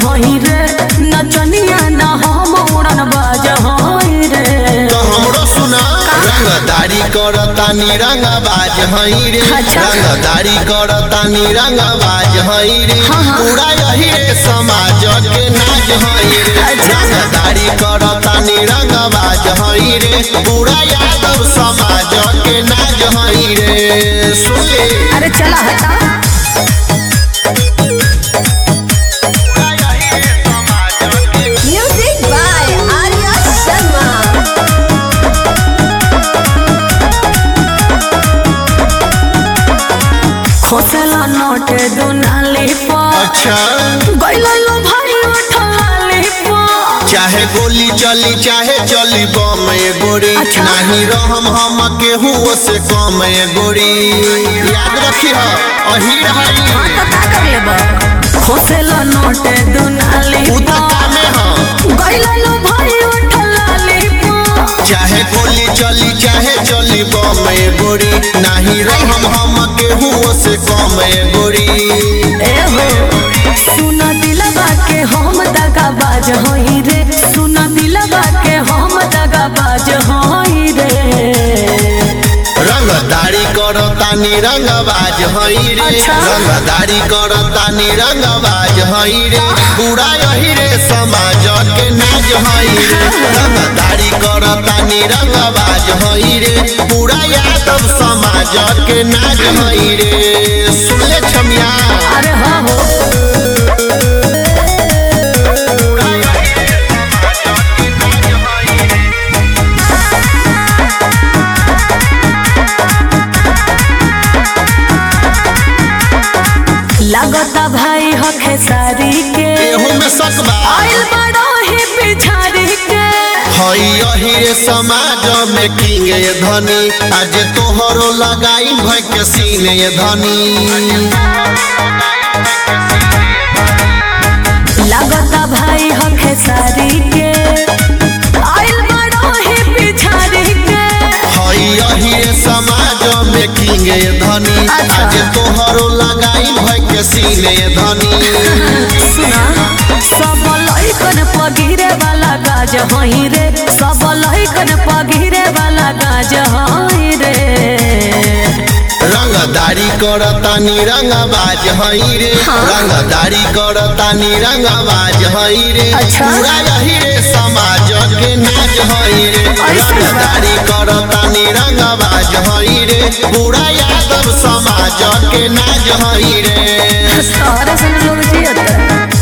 हई रे नचनिया ना हम उड़न बाज हई रे। तो हमरो सुना रंगदारी करतानी रंगबाज हई रे। रंगदारी करतानी रंगबाज हई रे। पूरा यही रे समाज के नाज हई रे। रंगदारी करतानी रंगबाज हई रे। पूरा यादव समाज के नाज हई रे। सुन ले अरे चला हटा Music by Arya Sharma. खोसला नोट दुनाली पर अच्छा गइलो लो भाई उठलाली पर चाहे गोली चली चाहे चली बम गोरी। अच्छा। नहीं रहम हम केहू से कम गोरी। याद रखी हो अही रही हाँ तो का कर लेबा खोसला नोट दुनाली उतका में हम गइलो लो भाई उठलाली पर चाहे गोली चली चाहे चली बम गोरी। नहीं रहम हम केहू से कम गोरी। ए हो सुना दिलवा के हम दगा बाज होई रे। सुना दिलवा के हम दगा बाज होई रे। रंगदारी करतानी रंगबाज हई रे। अच्छा। रंगदारी करतानी रंगबाज हई रे। पूरा यही रे समाज के नाज हई रे। रंगदारी करतानी रंगबाज हई रे। पूरा यादव समाज के नाज हई रे। सुन ले छमिया अरे हाँ हो लगता भाई हो खेसारी के एहू में सकबा आइल बड़ो ही पिछारी के हई यही रे समाज में किंग धनी। आज तोहरो लगाई भय के सीने धनी। लगता भाई हो खेसारी के आइल बड़ो ही पिछारी के हई यही रे समाज में किंग धनी। अच्छा। आज तोहरो लगाई भय के सीने धनी। सुना सब लइकन पगिरे वाला गाज हई रे। सब लइकन पगिरे वाला गाज हई रे। रंगदारी करतानी रंगबाज हई रे। रंगदारी करतानी रंगबाज हई रे। अच्छा। पूरा यही रे समाज के नाज हई रे। ऐसा बा। रंगदारी करतानी रंगबाज हई रे। पूरा यादव समाज के नाज हई रे। सारे संग लोग जियत